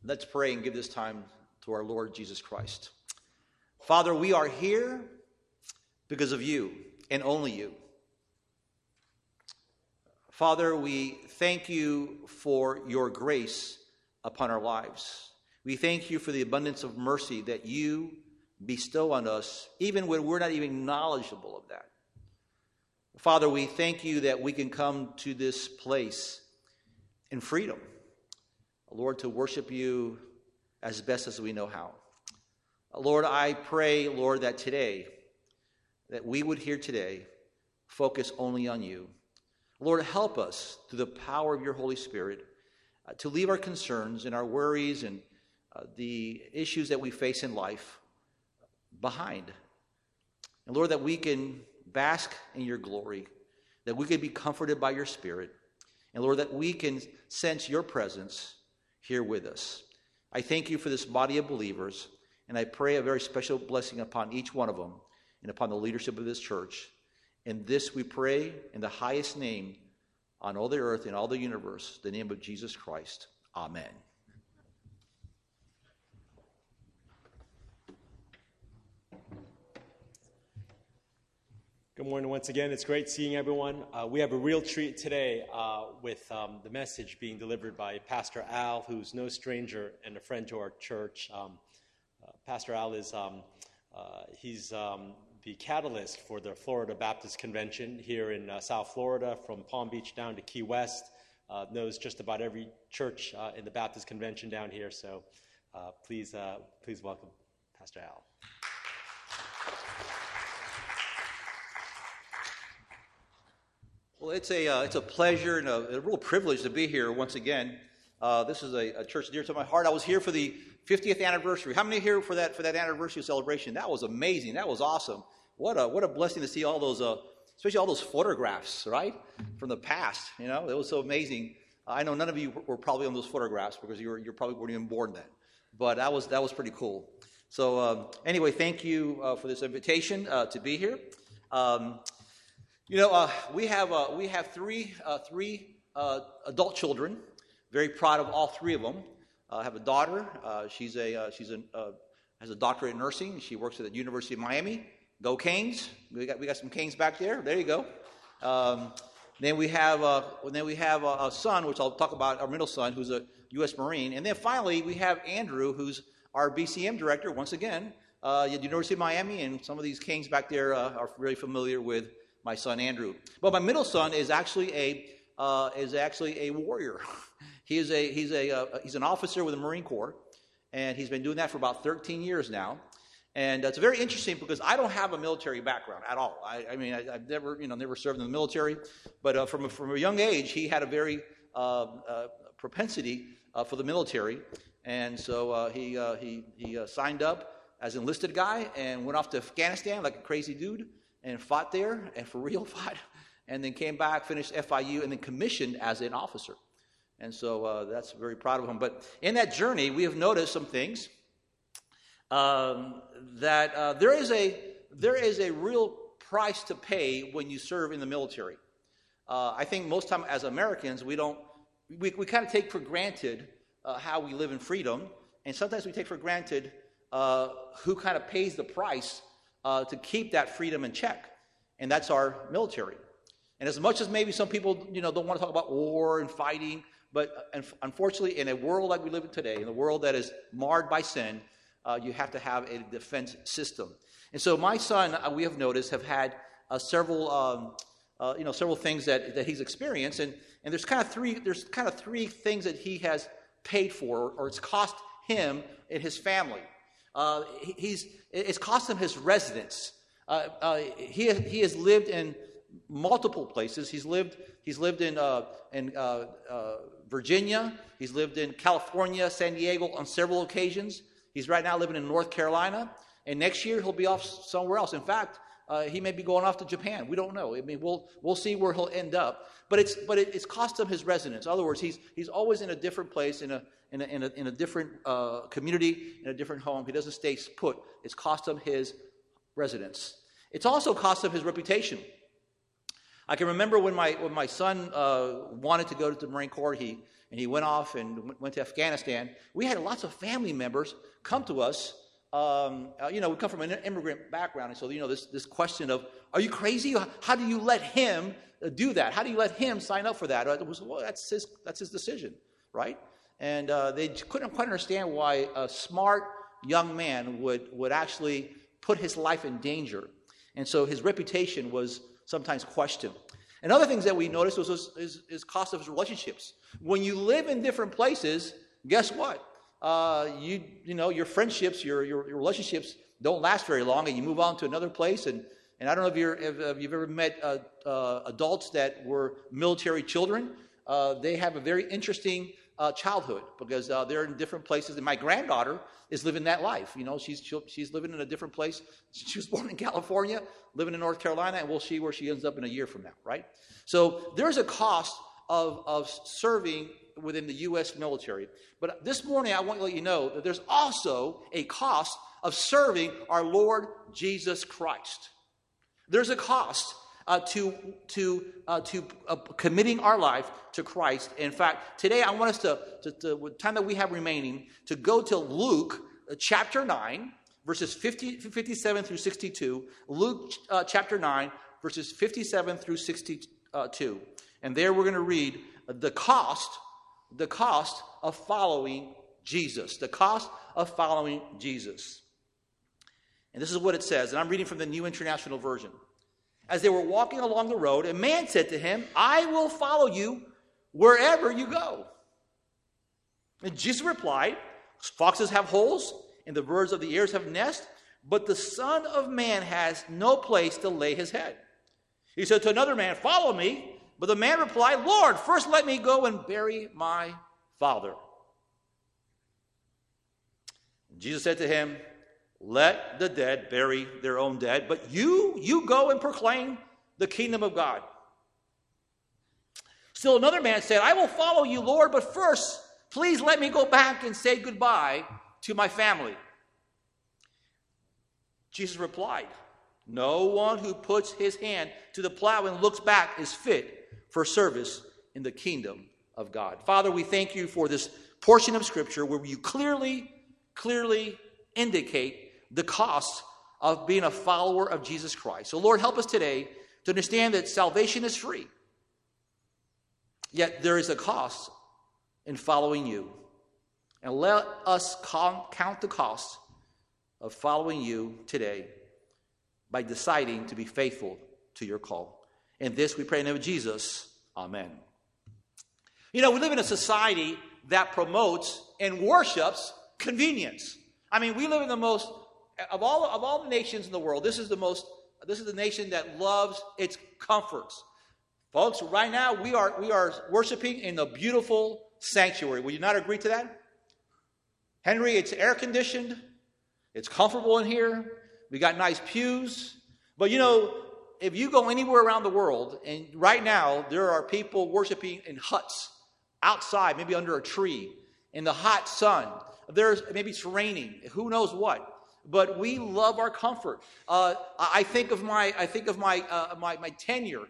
Let's pray and give this time to our Lord Jesus Christ. Father, we are here because of you and only you. Father, we thank you for your grace upon our lives. We thank you for the abundance of mercy that you bestow on us, even when we're not even knowledgeable of that. Father, we thank you that we can come to this place in freedom, Lord, to worship you as best as we know how. Lord, I pray, Lord, that today, that we would hear today, focus only on you. Lord, help us through the power of your Holy Spirit to leave our concerns and our worries and the issues that we face in life behind. And Lord, that we can bask in your glory, that we can be comforted by your Spirit, and Lord, that we can sense your presence here with us. I thank you for this body of believers, and I pray a very special blessing upon each one of them and upon the leadership of this church. And this we pray in the highest name on all the earth and all the universe, the name of Jesus Christ. Amen. Good morning once again. It's great seeing everyone. We have a real treat today with the message being delivered by Pastor Al, who's no stranger and a friend to our church. Pastor Al is he's the catalyst for the Florida Baptist Convention here in South Florida, from Palm Beach down to Key West. Knows just about every church in the Baptist Convention down here. So please welcome Pastor Al. Well, it's a pleasure and a real privilege to be here once again. This is a church dear to my heart. I was here for the 50th anniversary. How many here for that anniversary celebration? That was amazing. That was awesome. What a blessing to see all those, especially all those photographs, right, from the past. You know, it was so amazing. I know none of you were probably on those photographs because you probably weren't even born then, but that was pretty cool. So anyway, thank you for this invitation to be here. We have three adult children. Very proud of all three of them. I have a daughter. She has a doctorate in nursing. She works at the University of Miami. Go Canes! We got some Canes back there. There you go. Then we have a son, which I'll talk about, our middle son, who's a U.S. Marine. And then finally we have Andrew, who's our BCM director once again at the University of Miami. And some of these Canes back there are really familiar with my son Andrew. But my middle son is actually a warrior. He's an officer with the Marine Corps, and he's been doing that for about 13 years now. And it's very interesting because I don't have a military background at all. I've never served in the military, but from a young age he had a very propensity for the military, and so he signed up as an enlisted guy and went off to Afghanistan like a crazy dude. And fought there, and for real fought, and then came back, finished FIU, and then commissioned as an officer. And so that's very proud of him. But in that journey, we have noticed some things that there is a real price to pay when you serve in the military. I think most time as Americans, we kind of take for granted how we live in freedom, and sometimes we take for granted who kind of pays the price to keep that freedom in check, and that's our military. And as much as maybe some people, don't want to talk about war and fighting, but unfortunately, in a world like we live in today, in a world that is marred by sin, you have to have a defense system. And so my son, we have noticed, have had several things that he's experienced, and there's kind of three things that he has paid for, or it's cost him and his family. It's cost him his residence. He has lived in multiple places. He's lived in Virginia. He's lived in California, San Diego on several occasions. He's right now living in North Carolina, and next year he'll be off somewhere else. In fact, he may be going off to Japan. We don't know. I mean, we'll see where he'll end up. But it's cost him his residence. In other words, he's always in a different place, in a different community, in a different home. He doesn't stay put. It's cost him his residence. It's also cost him his reputation. I can remember when my son wanted to go to the Marine Corps. He and he went off and went to Afghanistan, we had lots of family members come to us. We come from an immigrant background, and so this question of, are you crazy? How do you let him do that? How do you let him sign up for that? It was, well, that's his decision, right? And they couldn't quite understand why a smart young man would actually put his life in danger, and so his reputation was sometimes questioned. And other things that we noticed was his cost of his relationships. When you live in different places, guess what? Your friendships, your relationships don't last very long, and you move on to another place. And I don't know if you've ever met adults that were military children. They have a very interesting childhood because they're in different places. And my granddaughter is living that life. She's living in a different place. She was born in California, living in North Carolina, and we'll see where she ends up in a year from now, right? So there's a cost of serving within the U.S. military. But this morning, I want to let you know that there's also a cost of serving our Lord Jesus Christ. There's a cost to committing our life to Christ. In fact, today I want us to with time that we have remaining, to go to Luke chapter 9, verses 57 through 62. Luke chapter 9, verses 57 through 62. And there we're going to read the cost of following Jesus. The cost of following Jesus. And this is what it says, and I'm reading from the New International Version. As they were walking along the road, a man said to him, I will follow you wherever you go. And Jesus replied, foxes have holes, and the birds of the air have nests, but the Son of Man has no place to lay his head. He said to another man, follow me. But the man replied, Lord, first let me go and bury my father. And Jesus said to him, let the dead bury their own dead, but you go and proclaim the kingdom of God. Still another man said, I will follow you, Lord, but first, please let me go back and say goodbye to my family. Jesus replied, no one who puts his hand to the plow and looks back is fit for service in the kingdom of God. Father, we thank you for this portion of Scripture where you clearly indicate the cost of being a follower of Jesus Christ. So Lord, help us today to understand that salvation is free. Yet there is a cost in following you. And let us count the cost of following you today by deciding to be faithful to your call. And this we pray in the name of Jesus. Amen. We live in a society that promotes and worships convenience. I mean, we live in the most, of all the nations in the world, this is the nation that loves its comforts. Folks, right now we are worshiping in a beautiful sanctuary. Will you not agree to that? Henry, it's air conditioned. It's comfortable in here. We got nice pews. But if you go anywhere around the world, and right now there are people worshiping in huts outside, maybe under a tree, in the hot sun. Maybe it's raining. Who knows what? But we love our comfort. I think of my tenure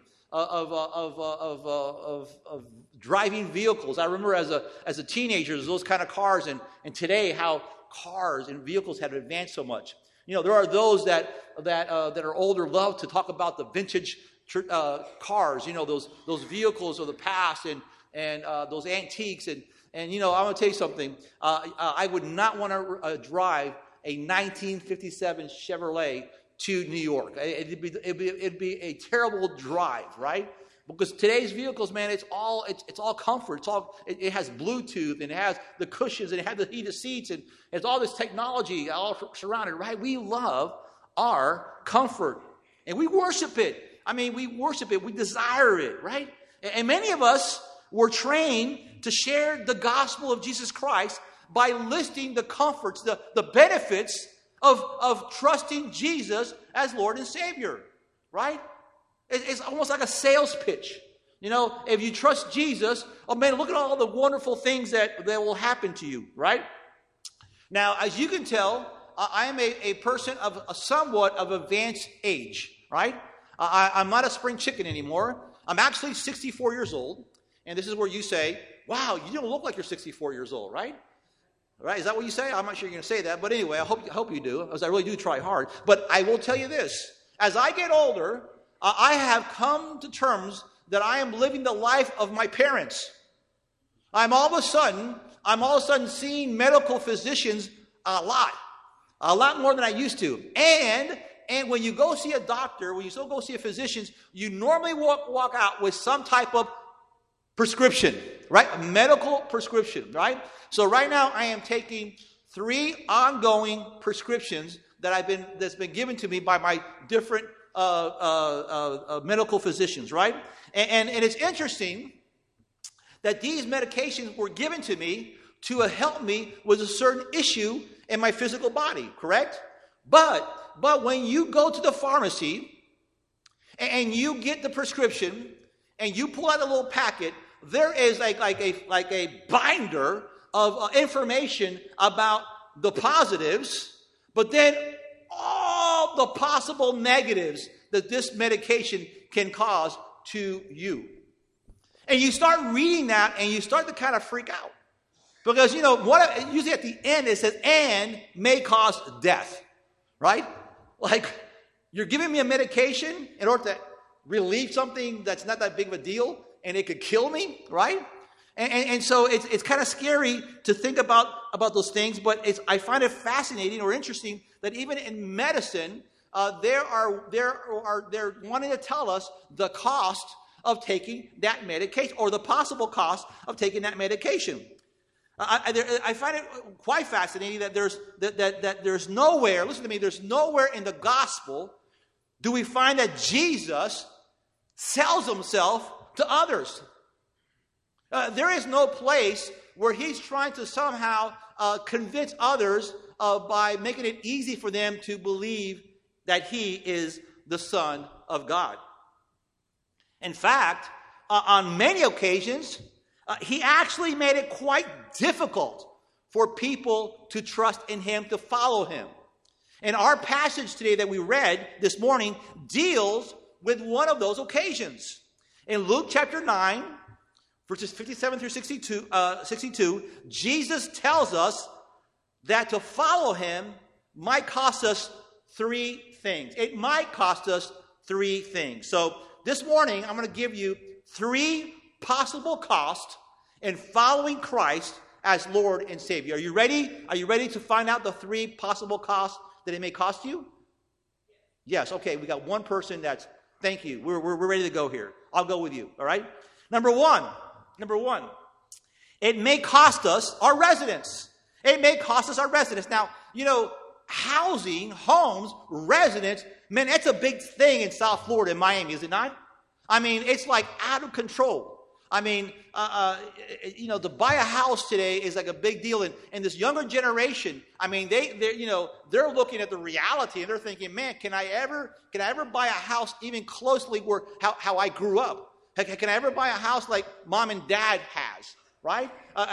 of driving vehicles. I remember as a teenager, there's those kind of cars, and today how cars and vehicles have advanced so much. There are those that are older love to talk about the vintage cars. Those vehicles of the past and those antiques. And I'm going to tell you something. I would not want to drive a 1957 Chevrolet to New York. It'd be a terrible drive, right? Because today's vehicles, man, it's all comfort. It has Bluetooth, and it has the cushions, and it has the heated seats, and it's all this technology all surrounded, right? We love our comfort, and we worship it. I mean, we worship it. We desire it, right? And many of us were trained to share the gospel of Jesus Christ by listing the comforts, the benefits of trusting Jesus as Lord and Savior, right? It's almost like a sales pitch. If you trust Jesus, oh man, look at all the wonderful things that will happen to you, right? Now, as you can tell, I am a person of a somewhat of advanced age, right? I'm not a spring chicken anymore. I'm actually 64 years old. And this is where you say, wow, you don't look like you're 64 years old, right? Right? Is that what you say? I'm not sure you're going to say that. But anyway, I hope you do, because I really do try hard. But I will tell you this. As I get older, I have come to terms that I am living the life of my parents. I'm all of a sudden seeing medical physicians a lot more than I used to. And when you go see a doctor, when you still go see a physician, you normally walk out with some type of prescription, right? A medical prescription, right? So right now I am taking 3 ongoing prescriptions that's been given to me by my different medical physicians, right? And it's interesting that these medications were given to me to help me with a certain issue in my physical body, correct? But when you go to the pharmacy and you get the prescription and you pull out a little packet, there is like a binder of information about the positives, but then all the possible negatives that this medication can cause to you. And you start reading that and you start to kind of freak out. Because, usually at the end it says, and may cause death, right? Like, you're giving me a medication in order to relieve something that's not that big of a deal, and it could kill me, right? And so it's kind of scary to think about those things, but I find it fascinating or interesting that even in medicine, they're wanting to tell us the cost of taking that medication, or the possible cost of taking that medication. I find it quite fascinating that there's nowhere, listen to me, there's nowhere in the gospel do we find that Jesus sells himself to others. There is no place where he's trying to somehow convince others by making it easy for them to believe that he is the Son of God. In fact, on many occasions, he actually made it quite difficult for people to trust in him, to follow him. And our passage today that we read this morning deals with one of those occasions. In Luke chapter 9, verses 57 through 62, Jesus tells us that to follow him might cost us 3 things. It might cost us 3 things. So this morning, I'm going to give you 3 possible costs in following Christ as Lord and Savior. Are you ready? Are you ready to find out the 3 possible costs that it may cost you? Yes. Okay. We got one person that's, thank you. We're ready to go here. I'll go with you. All right. Number one, it may cost us our residence. It may cost us our residence. Now, housing, homes, residence, man, it's a big thing in South Florida, in Miami, is it not? I mean, it's like out of control. I mean, to buy a house today is like a big deal. And this younger generation, I mean, they're looking at the reality and they're thinking, man, can I ever buy a house even closely where how I grew up? Can I ever buy a house like mom and dad has? Right?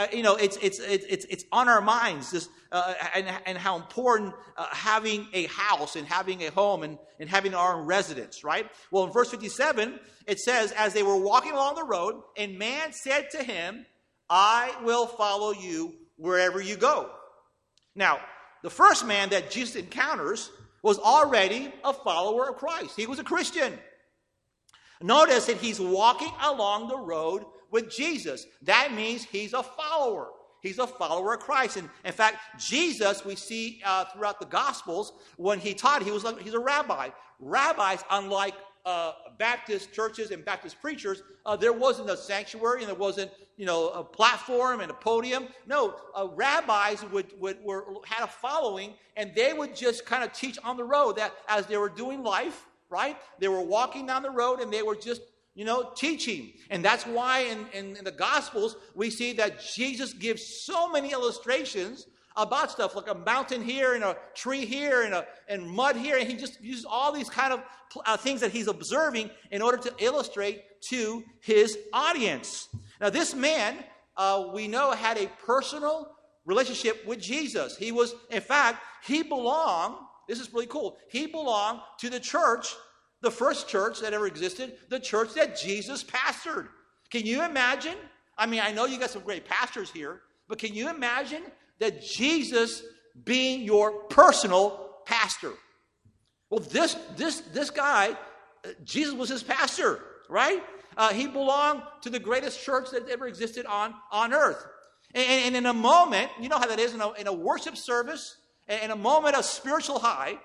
It's on our minds, this, and how important having a house and having a home and having our own residence, right? Well, in verse 57, it says, as they were walking along the road, and man said to him, I will follow you wherever you go. Now, the first man that Jesus encounters was already a follower of Christ. He was a Christian. Notice that he's walking along the road with Jesus. That means he's a follower. He's a follower of Christ. And in fact, Jesus, we see throughout the Gospels, when he taught, he's a rabbi. Rabbis, unlike Baptist churches and Baptist preachers, there wasn't a sanctuary and there wasn't, a platform and a podium. No, rabbis had a following, and they would just kind of teach on the road that as they were doing life, right? They were walking down the road and they were just teaching. And that's why in the Gospels, we see that Jesus gives so many illustrations about stuff, like a mountain here and a tree here and mud here. And he just uses all these kind of things that he's observing in order to illustrate to his audience. Now, this man, we know, had a personal relationship with Jesus. He was, in fact, he belonged, this is really cool, he belonged to the church, the first church that ever existed, the church that Jesus pastored. Can you imagine I mean, I know you got some great pastors here, but can you imagine that Jesus being your personal pastor? Well, this guy, Jesus was his pastor, right? He belonged to the greatest church that ever existed on earth. And in a moment, you know how that is, in a worship service, in a moment of spiritual high,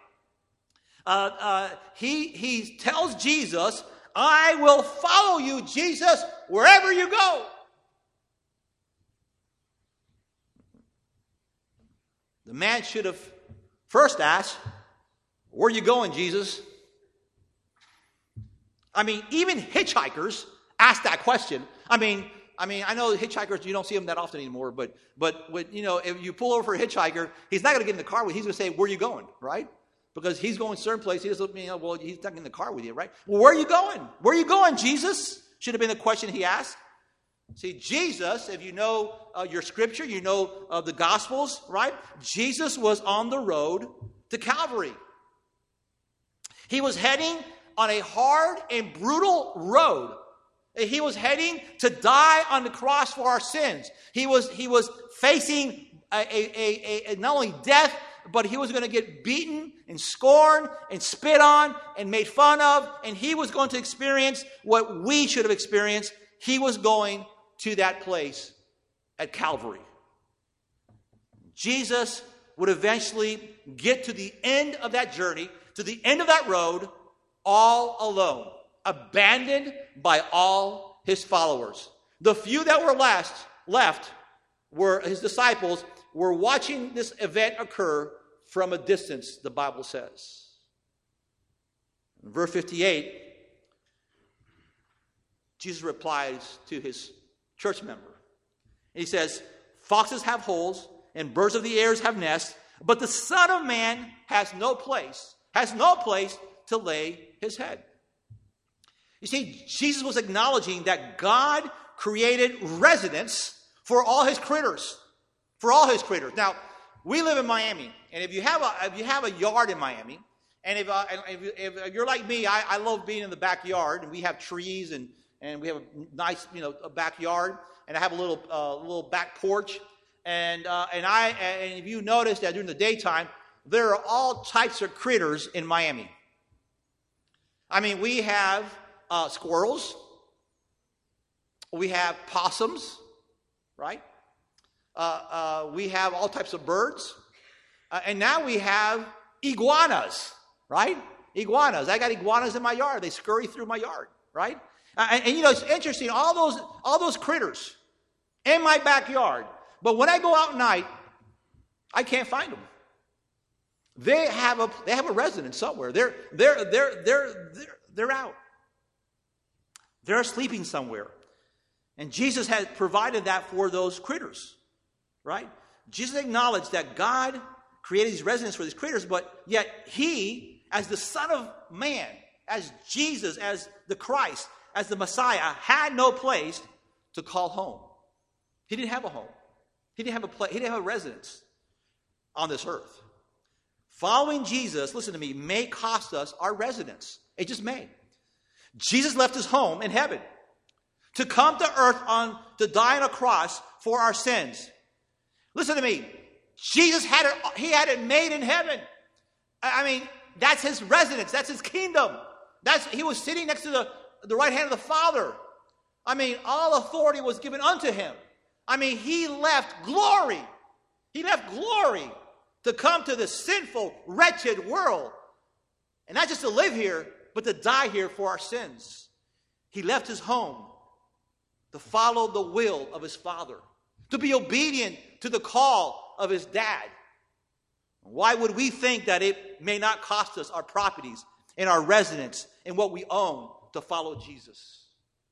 he tells Jesus, I will follow you, Jesus, wherever you go. The man should have first asked, where are you going, Jesus? I mean, even hitchhikers ask that question. I mean, I know hitchhikers, you don't see them that often anymore, but if you pull over for a hitchhiker, he's not going to get in the car with you. He's going to say, where are you going, right? Because he's going a certain place. He doesn't mean, well, he's not in the car with you, right? Well, where are you going? Where are you going, Jesus? Should have been the question he asked. See, Jesus, if you know your scripture, you know the Gospels, right? Jesus was on the road to Calvary. He was heading on a hard and brutal road. He was heading to die on the cross for our sins. He was facing a not only death, but he was going to get beaten and scorned and spit on and made fun of, and he was going to experience what we should have experienced. He was going to that place at Calvary. Jesus would eventually get to the end of that journey, to the end of that road, all alone, abandoned by all his followers. The few that were left were his disciples, were watching this event occur from a distance, the Bible says. In verse 58, Jesus replies to his church member. And he says, foxes have holes and birds of the air have nests, but the Son of Man has no place to lay his head. You see, Jesus was acknowledging that God created residence for all his critters. For all his critters. Now, we live in Miami, and if you have a yard in Miami, and if you're like me, I love being in the backyard, and we have trees, and we have a nice a backyard, and I have a little back porch, and if you notice that during the daytime, there are all types of critters in Miami. I mean, we have squirrels, we have possums, right? We have all types of birds. And now we have iguanas, right? Iguanas. I got iguanas in my yard. They scurry through my yard, right? And it's interesting, all those critters in my backyard. But when I go out at night, I can't find them. They have a residence somewhere. They're out. They're sleeping somewhere. And Jesus had provided that for those critters. Right? Jesus acknowledged that God created these residents for these critters, but yet he, as the Son of Man, as Jesus, as the Christ, as the Messiah, had no place to call home. He didn't have a home. He didn't have a place. He didn't have a residence on this earth. Following Jesus, listen to me, may cost us our residence. It just may. Jesus left his home in heaven to come to earth to die on a cross for our sins. Listen to me. Jesus had it made in heaven. I mean, that's his residence. That's his kingdom. He was sitting next to the right hand of the Father. I mean, all authority was given unto him. I mean, he left glory. He left glory to come to this sinful, wretched world. And not just to live here, but to die here for our sins. He left his home to follow the will of his Father, to be obedient to the call of his dad. Why would we think that it may not cost us our properties and our residence and what we own to follow Jesus?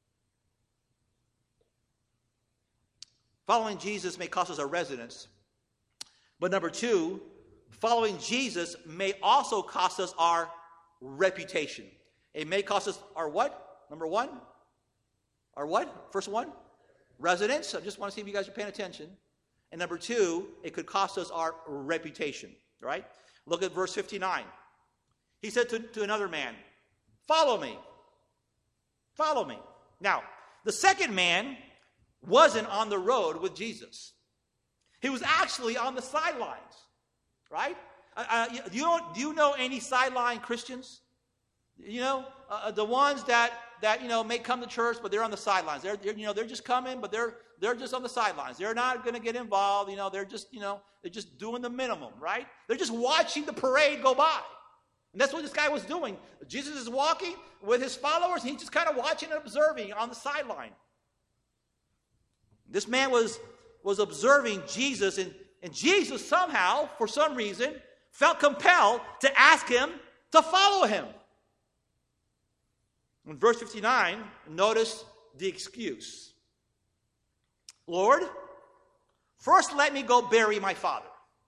Following Jesus may cost us our residence. But number two, following Jesus may also cost us our reputation. It may cost us our what? Number one? Our what? First one? Residence. I just want to see if you guys are paying attention. And number two, it could cost us our reputation. Right? Look at verse 59. He said to another man, follow me. Follow me. Now, the second man wasn't on the road with Jesus. He was actually on the sidelines, right? Do you know any sideline Christians? The ones that may come to church, but they're on the sidelines. They're just coming, but they're just on the sidelines. They're not going to get involved. They're just doing the minimum, right? They're just watching the parade go by. And that's what this guy was doing. Jesus is walking with his followers, and he's just kind of watching and observing on the sideline. This man was observing Jesus, and Jesus somehow, for some reason, felt compelled to ask him to follow him. In verse 59, notice the excuse. Lord, first let me go bury my father.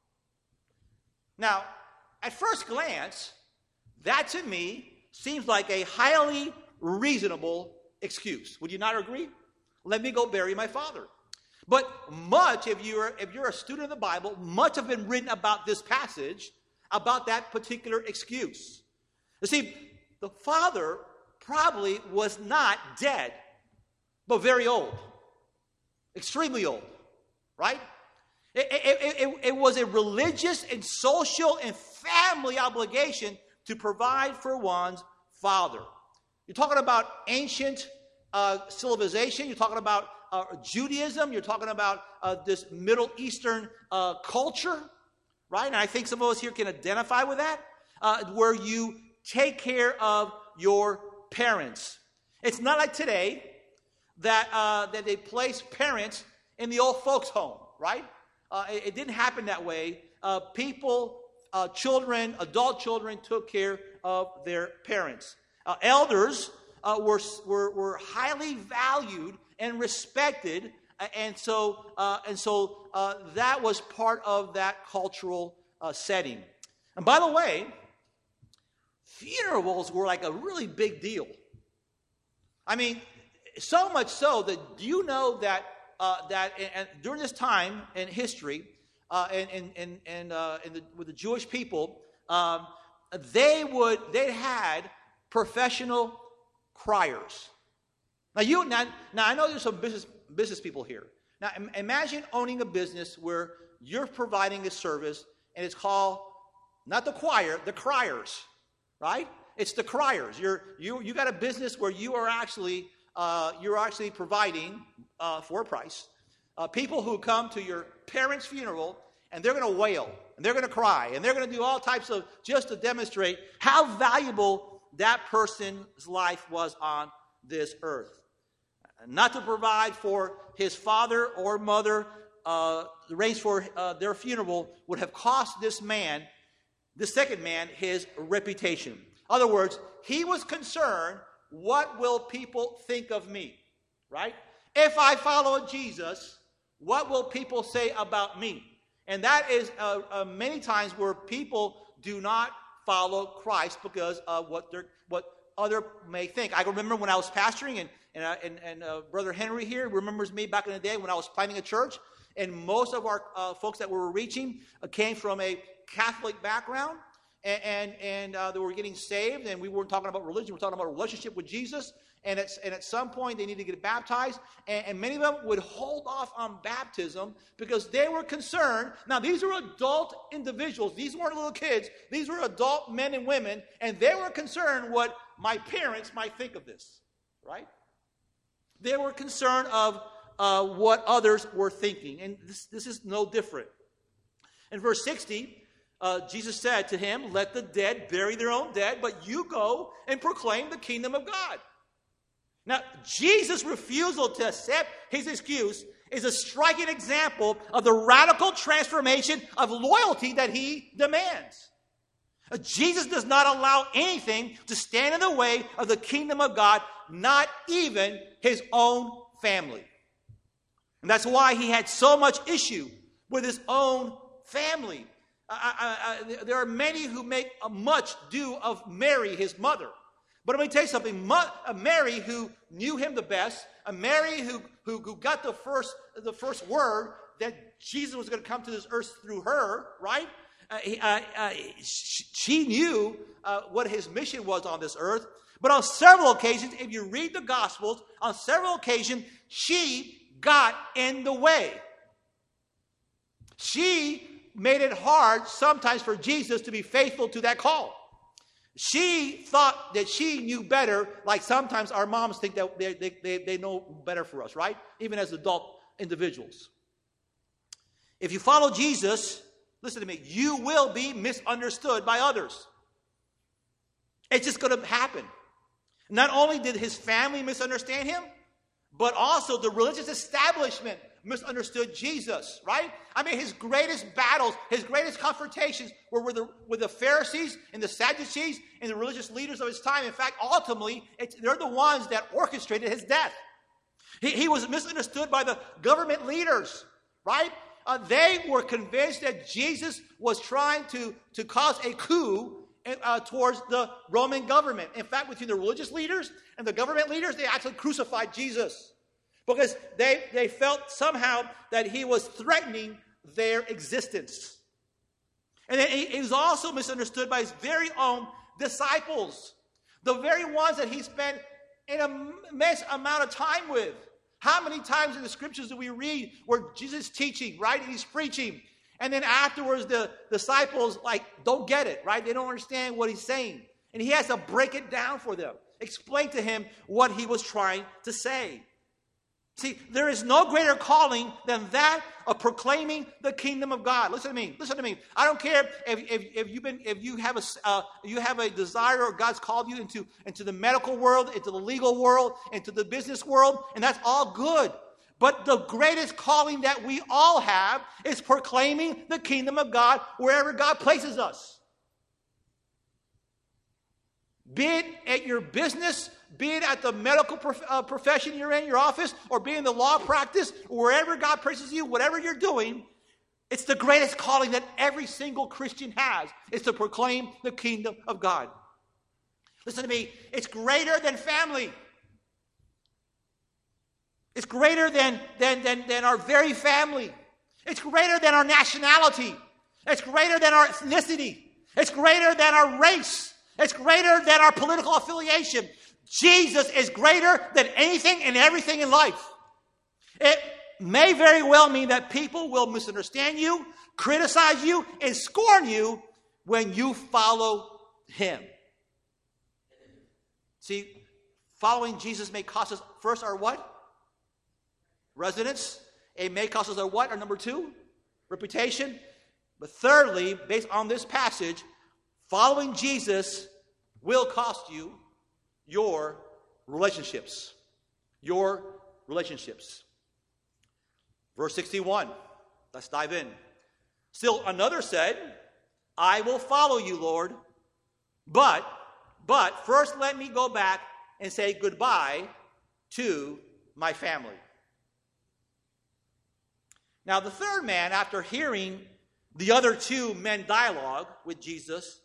Now, at first glance, that to me seems like a highly reasonable excuse. Would you not agree? Let me go bury my father. But much, if you're a student of the Bible, much have been written about this passage, about that particular excuse. You see, the father probably was not dead, but very old. Extremely old, right? It was a religious and social and family obligation to provide for one's father. You're talking about ancient civilization. You're talking about Judaism. You're talking about this Middle Eastern culture, right? And I think some of us here can identify with that, where you take care of your parents. It's not like today that they place parents in the old folks' home, right? It didn't happen that way. Children, adult children took care of their parents. Elders were highly valued and respected, and so that was part of that cultural setting. And by the way, funerals were like a really big deal. I mean, so much so that do you know that during this time in history, with the Jewish people, they had professional criers. Now I know there's some business people here. Now imagine owning a business where you're providing a service, and it's called not the choir, the criers, right? It's the criers. You got a business where you're actually providing for a price people who come to your parents' funeral, and they're going to wail, and they're going to cry, and they're going to do all types of, just to demonstrate how valuable that person's life was on this earth. Not to provide for his father or mother, the arrange for their funeral would have cost this second man, his reputation. In other words, he was concerned, what will people think of me, right? If I follow Jesus, what will people say about me? And that is many times where people do not follow Christ because of what other may think. I remember when I was pastoring, and Brother Henry here remembers me back in the day when I was planting a church, and most of our folks that we were reaching came from a Catholic background, and they were getting saved, and we weren't talking about religion, we were talking about a relationship with Jesus. And at some point, they needed to get baptized. And many of them would hold off on baptism because they were concerned. Now, these are adult individuals. These weren't little kids. These were adult men and women. And they were concerned what my parents might think of this, right? They were concerned of what others were thinking. And this is no different. In verse 60, Jesus said to him, "Let the dead bury their own dead, but you go and proclaim the kingdom of God." Now, Jesus' refusal to accept his excuse is a striking example of the radical transformation of loyalty that he demands. Jesus does not allow anything to stand in the way of the kingdom of God, not even his own family. And that's why he had so much issue with his own family. There are many who make much do of Mary, his mother. But let me tell you something, a Mary who knew him the best, a Mary who got the first word that Jesus was going to come to this earth through her, right? She knew what his mission was on this earth. But on several occasions, if you read the Gospels, on several occasions, she got in the way. She made it hard sometimes for Jesus to be faithful to that call. She thought that she knew better, like sometimes our moms think that they know better for us, right? Even as adult individuals. If you follow Jesus, listen to me, you will be misunderstood by others. It's just going to happen. Not only did his family misunderstand him, but also the religious establishment misunderstood Jesus, right? I mean, his greatest battles, his greatest confrontations were with the Pharisees and the Sadducees and the religious leaders of his time. In fact, ultimately, they're the ones that orchestrated his death. He was misunderstood by the government leaders, right? They were convinced that Jesus was trying to cause a coup towards the Roman government. In fact, between the religious leaders and the government leaders, they actually crucified Jesus because they felt somehow that he was threatening their existence. And then he was also misunderstood by his very own disciples, the very ones that he spent an immense amount of time with. How many times in the scriptures do we read where Jesus is teaching, right? And he's preaching. And then afterwards, the disciples, don't get it, right? They don't understand what he's saying. And he has to break it down for them. Explain to him what he was trying to say. See, there is no greater calling than that of proclaiming the kingdom of God. Listen to me. Listen to me. I don't care if you have a desire, or God's called you into the medical world, into the legal world, into the business world, and that's all good. But the greatest calling that we all have is proclaiming the kingdom of God wherever God places us. Be it at your business, be it at the medical profession you're in, your office, or be in the law practice, wherever God places you, whatever you're doing, it's the greatest calling that every single Christian has, is to proclaim the kingdom of God. Listen to me, it's greater than family. It's greater than our very family. It's greater than our nationality. It's greater than our ethnicity. It's greater than our race. It's greater than our political affiliation. Jesus is greater than anything and everything in life. It may very well mean that people will misunderstand you, criticize you, and scorn you when you follow him. See, following Jesus may cost us first our what? Residence. It may cost us our what? Our number 2? Reputation. But thirdly, based on this passage, following Jesus will cost you your relationships. Your relationships. Verse 61. Let's dive in. Still another said, I will follow you, Lord. But first let me go back and say goodbye to my family. Now the third man, after hearing the other 2 men dialogue with Jesus,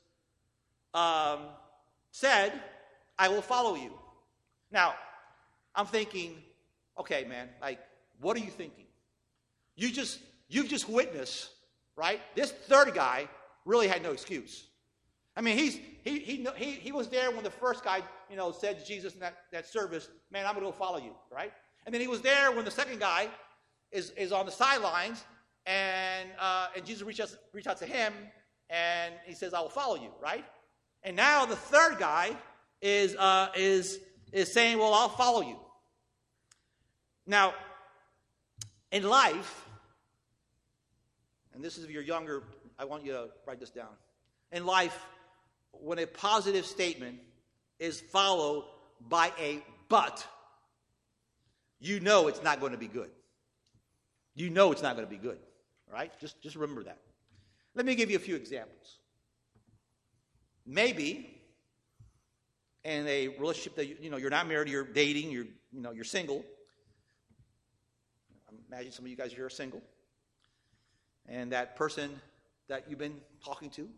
said, I will follow you. Now, I'm thinking, okay, man, what are you thinking? You've just witnessed, right? This third guy really had no excuse. I mean, he was there when the first guy, said to Jesus in that service, man, I'm going to go follow you, right? And then he was there when the second guy is on the sidelines, and Jesus reached out to him, and he says, I will follow you, right? And now the third guy is saying, well, I'll follow you. Now, in life, and this is if you're younger, I want you to write this down. In life, when a positive statement is followed by a but, you know it's not going to be good. You know it's not going to be good, right? Just remember that. Let me give you a few examples. Maybe in a relationship that you're not married, you're dating, you're single. I imagine some of you guys here are single, and that person that you've been talking to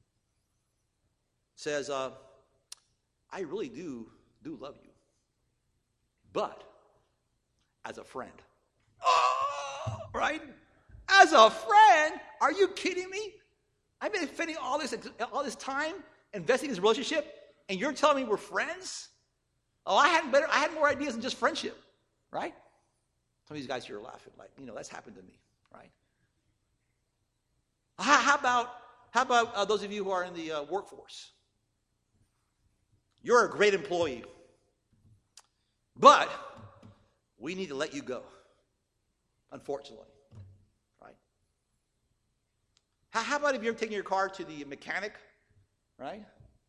says, "I really do love you, but as a friend." Right? As a friend? Are you kidding me? I've been spending all this time investing in this relationship, and you're telling me we're friends? Oh, I had more ideas than just friendship, right? Some of these guys here are laughing like, that's happened to me, right? How about those of you who are in the workforce? You're a great employee, but we need to let you go, unfortunately, right? How about if you're taking your car to the mechanic, right?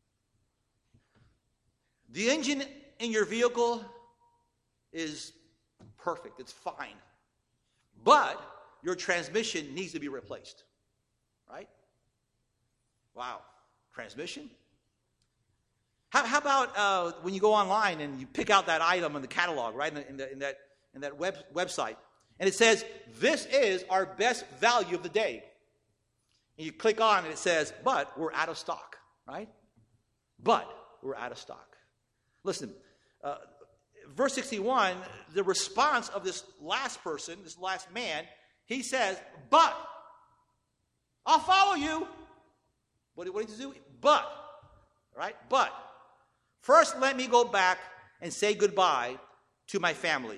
The engine in your vehicle is perfect. It's fine. But your transmission needs to be replaced. Right? Wow. Transmission? How about when you go online and you pick out that item in the catalog, right, in that website, and it says, this is our best value of the day. And you click on and it says, but we're out of stock, right? But we're out of stock. Listen, verse 61, the response of this last person, this last man, he says, but I'll follow you. What did he do? But, right? But, first let me go back and say goodbye to my family.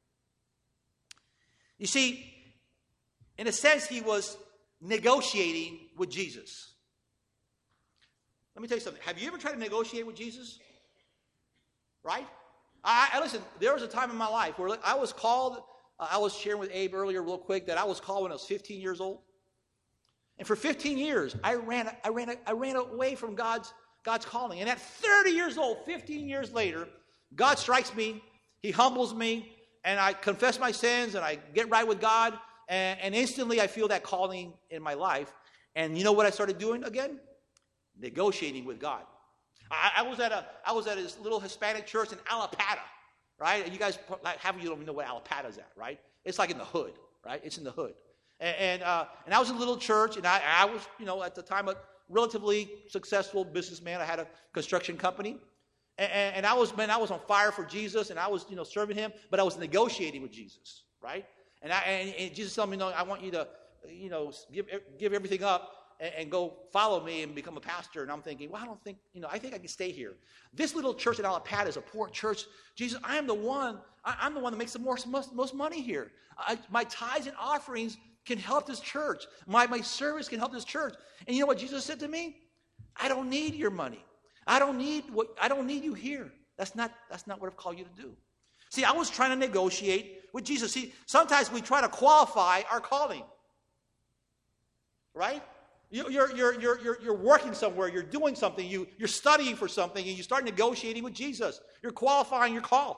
You see, in a sense, he was negotiating with Jesus. Let me tell you something. Have you ever tried to negotiate with Jesus? Right? Listen, there was a time in my life where I was called, I was sharing with Abe earlier real quick that I was called when I was 15 years old. And for 15 years, I ran away from God's calling. And at 30 years old, 15 years later, God strikes me, he humbles me, and I confess my sins, and I get right with God, and instantly I feel that calling in my life. And you know what I started doing again? Negotiating with God. I was at this little Hispanic church in Alapata, right? And you guys, half of you don't even know what Alapata's at, right? It's like in the hood, right? It's in the hood. And I was in a little church, and I was, at the time, a relatively successful businessman. I had a construction company, and I was on fire for Jesus, and I was, serving him, but I was negotiating with Jesus, right? And Jesus told me, no, I want you to, give everything up and go follow me and become a pastor. And I'm thinking, well, I think I can stay here. This little church in Alapata is a poor church. Jesus, I'm the one that makes the most money here. My tithes and offerings can help this church. My service can help this church. And you know what Jesus said to me? I don't need your money. I don't need you here. That's not what I've called you to do. See, I was trying to negotiate with Jesus. See, sometimes we try to qualify our calling. Right? You're working somewhere, you're doing something, you're studying for something, and you start negotiating with Jesus. You're qualifying your call.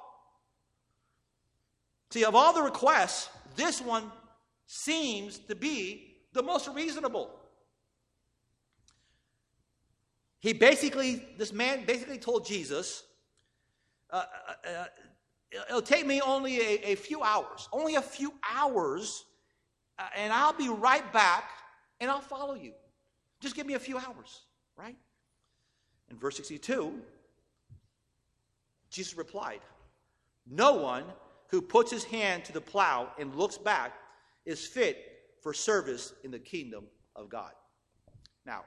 See, of all the requests, this one seems to be the most reasonable. This man basically told Jesus, it'll take me only a few hours, and I'll be right back, and I'll follow you. Just give me a few hours, right? In verse 62, Jesus replied, no one who puts his hand to the plow and looks back is fit for service in the kingdom of God. Now,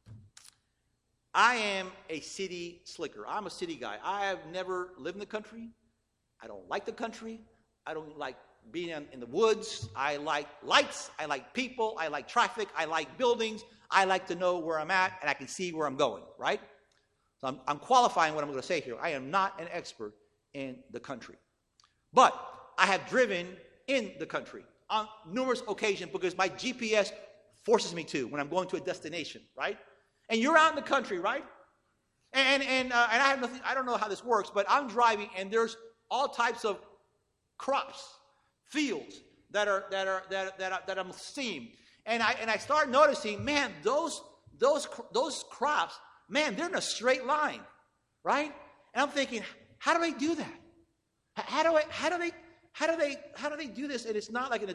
I am a city slicker. I'm a city guy. I have never lived in the country. I don't like the country. I don't like being in the woods. I like lights. I like people. I like traffic. I like buildings. I like to know where I'm at, and I can see where I'm going, right? So I'm qualifying what I'm going to say here. I am not an expert in the country. But I have driven in the country on numerous occasions because my GPS forces me to when I'm going to a destination, right? And you're out in the country, right? And I have nothing. I don't know how this works, but I'm driving, and there's all types of crops, fields that I'm seeing, and I start noticing, man, those crops, man, they're in a straight line, right? And I'm thinking, how do they do that? How do they do this? And it's not like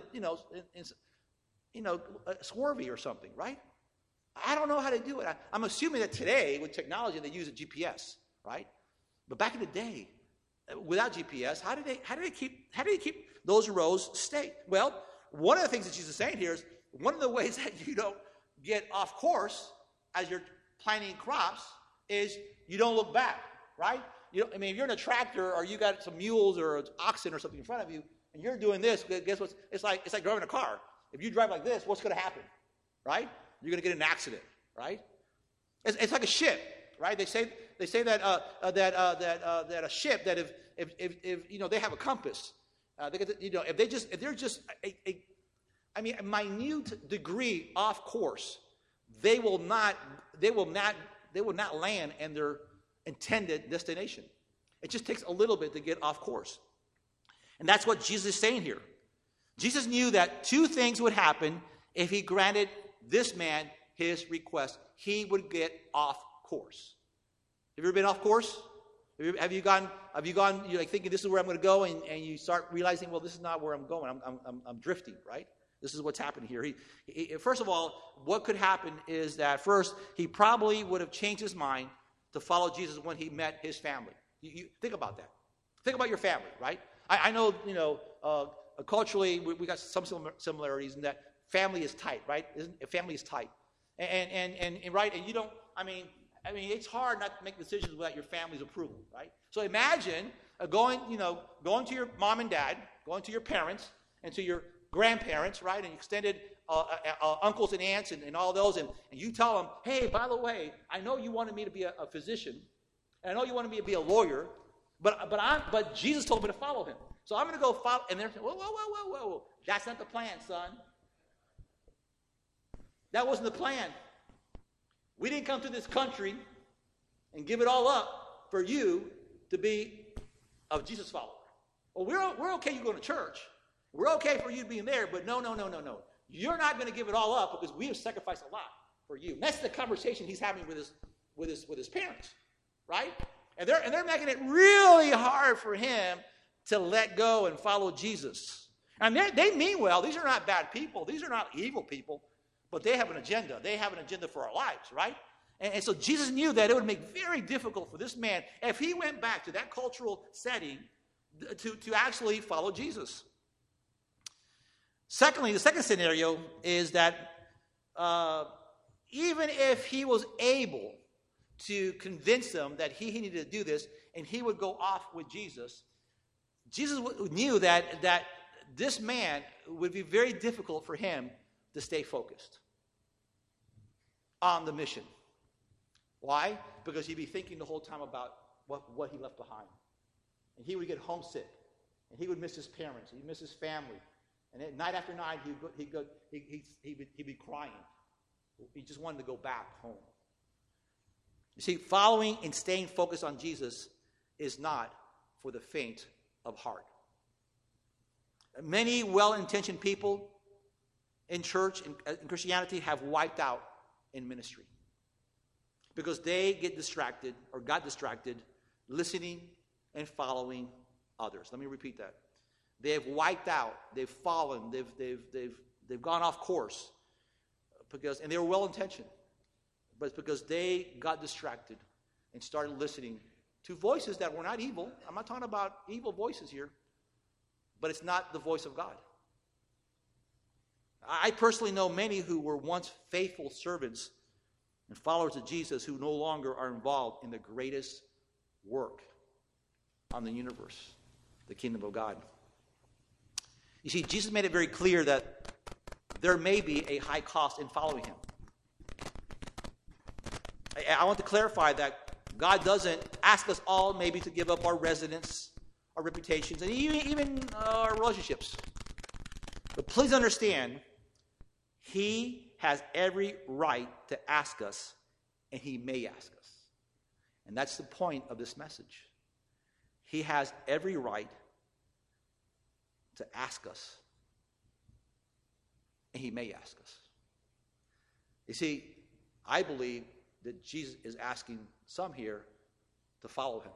a swervy or something, right? I don't know how to do it. I'm assuming that today with technology they use a GPS, right? But back in the day, without GPS, how do they keep those rows straight? Well, one of the things that Jesus is saying here is one of the ways that you don't get off course as you're planting crops is you don't look back, right? If you're in a tractor or you got some mules or oxen or something in front of you, and you're doing this, guess what? It's like driving a car. If you drive like this, what's going to happen? Right? You're going to get in an accident. Right? It's like a ship. Right? They say that a ship that if they have a compass, if they're just a minute degree off course, they will not land in their intended destination. It just takes a little bit to get off course. And that's what Jesus is saying here. Jesus knew that two things would happen if he granted this man his request. He would get off course. Have you ever been off course? Have you gone, you're like thinking this is where I'm going to go, and you start realizing, well, this is not where I'm going. I'm drifting, right? This is what's happening here. He, first of all, what could happen is that first, he probably would have changed his mind to follow Jesus when he met his family. You think about that. Think about your family, right? I know, culturally, we got some similarities in that family is tight, right? Family is tight. And right, and you don't, it's hard not to make decisions without your family's approval, right? So imagine going to your mom and dad, going to your parents, and to your grandparents, right, and extended uncles and aunts and all those, and you tell them, hey, by the way, I know you wanted me to be a physician, and I know you wanted me to be a lawyer, but Jesus told me to follow him. So I'm going to go follow, and they're saying, whoa. That's not the plan, son. That wasn't the plan. We didn't come to this country and give it all up for you to be a Jesus follower. Well, we're okay you going to church. We're okay for you being there, but no. You're not going to give it all up because we have sacrificed a lot for you. And that's the conversation he's having with his parents, right? And they're making it really hard for him to let go and follow Jesus. And they mean well. These are not bad people. These are not evil people. But they have an agenda. They have an agenda for our lives, right? And so Jesus knew that it would make very difficult for this man if he went back to that cultural setting to actually follow Jesus. Secondly, the second scenario is that even if he was able to convince them that he needed to do this and he would go off with Jesus, Jesus knew that this man would be very difficult for him to stay focused on the mission. Why? Because he'd be thinking the whole time about what he left behind. And he would get homesick. And he would miss his parents. He'd miss his family. And then night after night, he'd be crying. He just wanted to go back home. You see, following and staying focused on Jesus is not for the faint of heart. Many well-intentioned people in church and in Christianity have wiped out in ministry because they got distracted listening and following others. Let me repeat that. They have wiped out, they've fallen, they've gone off course and they were well-intentioned, but it's because they got distracted and started listening to voices that were not evil. I'm not talking about evil voices here, but it's not the voice of God. I personally know many who were once faithful servants and followers of Jesus who no longer are involved in the greatest work on the universe, the kingdom of God. You see, Jesus made it very clear that there may be a high cost in following him. I want to clarify that God doesn't ask us all maybe to give up our residence, our reputations, and even our relationships. But please understand, he has every right to ask us, and he may ask us. And that's the point of this message. He has every right to ask us, and he may ask us. You see, I believe that Jesus is asking some here to follow him.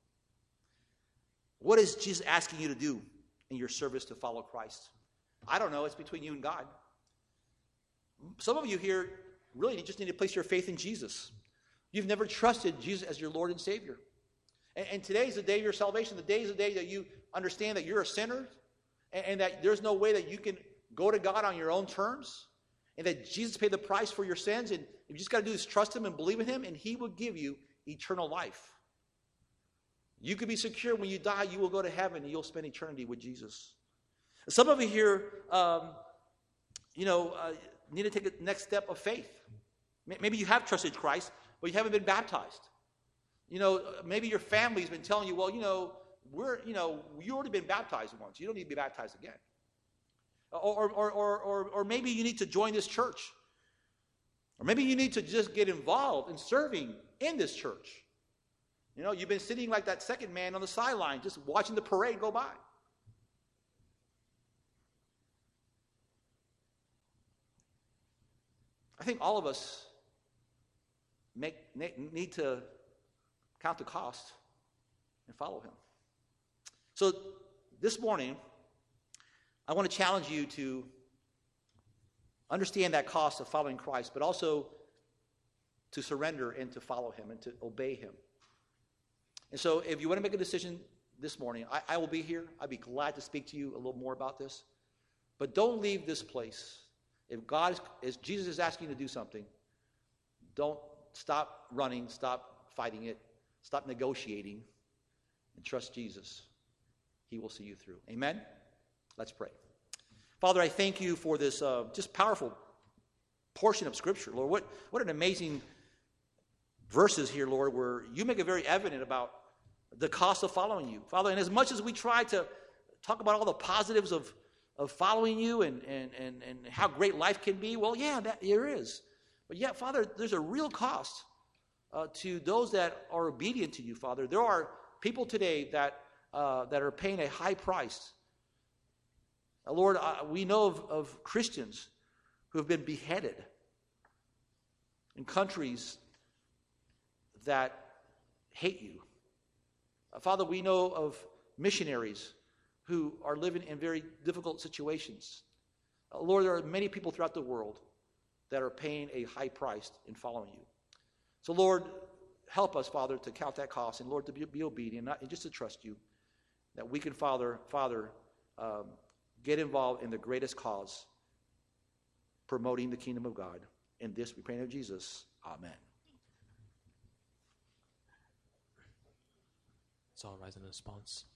What is Jesus asking you to do in your service to follow Christ? I don't know. It's between you and God. Some of you here really just need to place your faith in Jesus. You've never trusted Jesus as your Lord and Savior. And today's the day of your salvation. The day is the day that you understand that you're a sinner and that there's no way that you can go to God on your own terms and that Jesus paid the price for your sins. And you just got to do is trust him and believe in him, and he will give you eternal life. You can be secure when you die, you will go to heaven and you'll spend eternity with Jesus. Some of you here, need to take a next step of faith. Maybe you have trusted Christ, but you haven't been baptized. Maybe your family's been telling you, well, you already been baptized once. You don't need to be baptized again. Or maybe you need to join this church. Or maybe you need to just get involved in serving in this church. You've been sitting like that second man on the sideline, just watching the parade go by. I think all of us need to count the cost and follow him. So this morning, I want to challenge you to understand that cost of following Christ, but also to surrender and to follow him and to obey him. And so if you want to make a decision this morning, I will be here. I'd be glad to speak to you a little more about this. But don't leave this place. If Jesus is asking you to do something, don't stop running, stop fighting it, stop negotiating, and trust Jesus. He will see you through. Amen? Let's pray. Father, I thank you for this just powerful portion of Scripture, Lord. What an amazing verses here, Lord, where you make it very evident about the cost of following you. Father, and as much as we try to talk about all the positives of following you and how great life can be, well, yeah, there is. But yet, Father, there's a real cost to those that are obedient to you, Father. There are people today that are paying a high price. Lord, we know of Christians who have been beheaded in countries that hate you. Father, we know of missionaries who are living in very difficult situations. Lord, there are many people throughout the world that are paying a high price in following you. So, Lord, help us, Father, to count that cost, and Lord, to be obedient, and just to trust you, that we can, Father, get involved in the greatest cause, promoting the kingdom of God. In this we pray in the name of Jesus. Amen. Let's all rise in response.